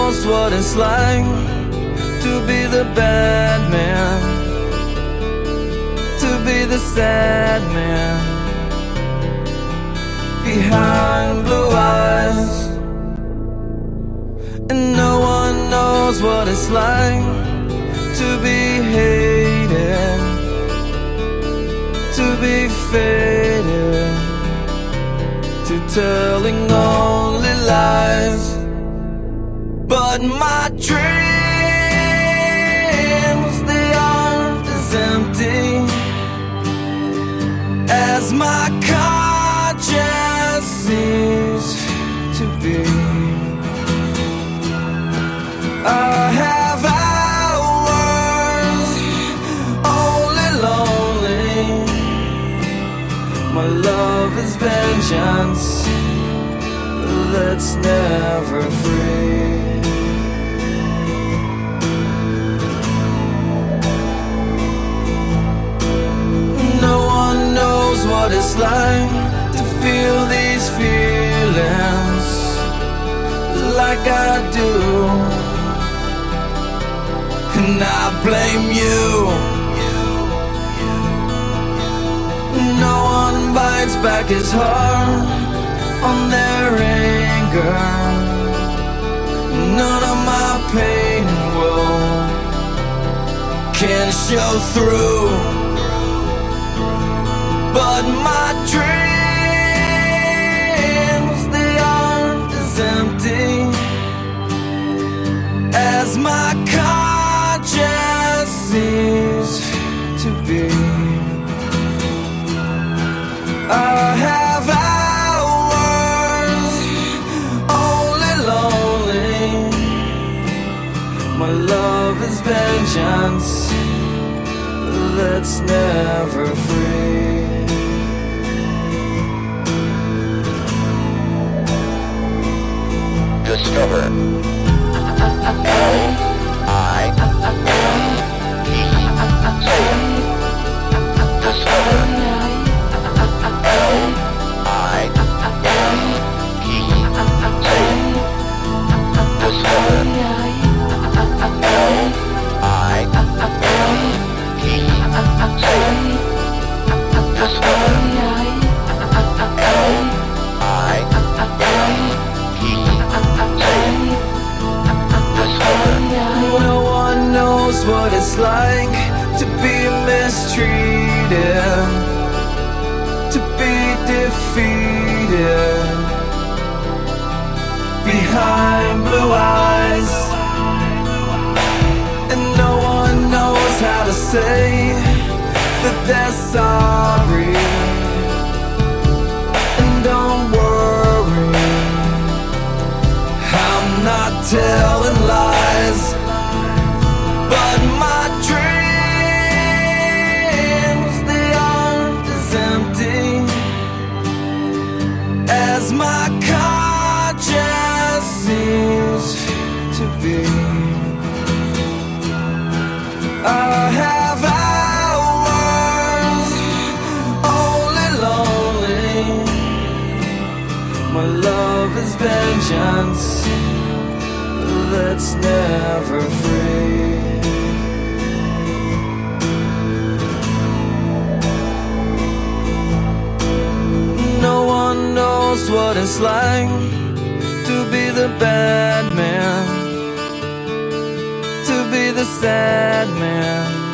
knows what it's like to be the bad man, to be the sad man behind blue eyes. And no one knows what it's like to be hated, to be faded, to telling only lies. But my dreams, they aren't as empty as my conscience seems to be. I have hours only lonely. My love is vengeance that's never free. No one knows what it's like to feel these feelings like I do. And I blame you. No one bites back his heart on their anger. None of my pain and woe can show through. But my dreams, they aren't as empty as my conscience seems to be. I have hours only lonely. My love is vengeance that's never free. Discover No one knows what it's like to be mistreated, to be defeated behind blue eyes. And no one knows how to say that they're sorry. And don't worry, I'm not telling lies. But my dreams, they aren't as empty as my conscience seems to be. I have hours only lonely. My love is vengeance that's never free. No one knows what it's like to be the bad man, to be the sad man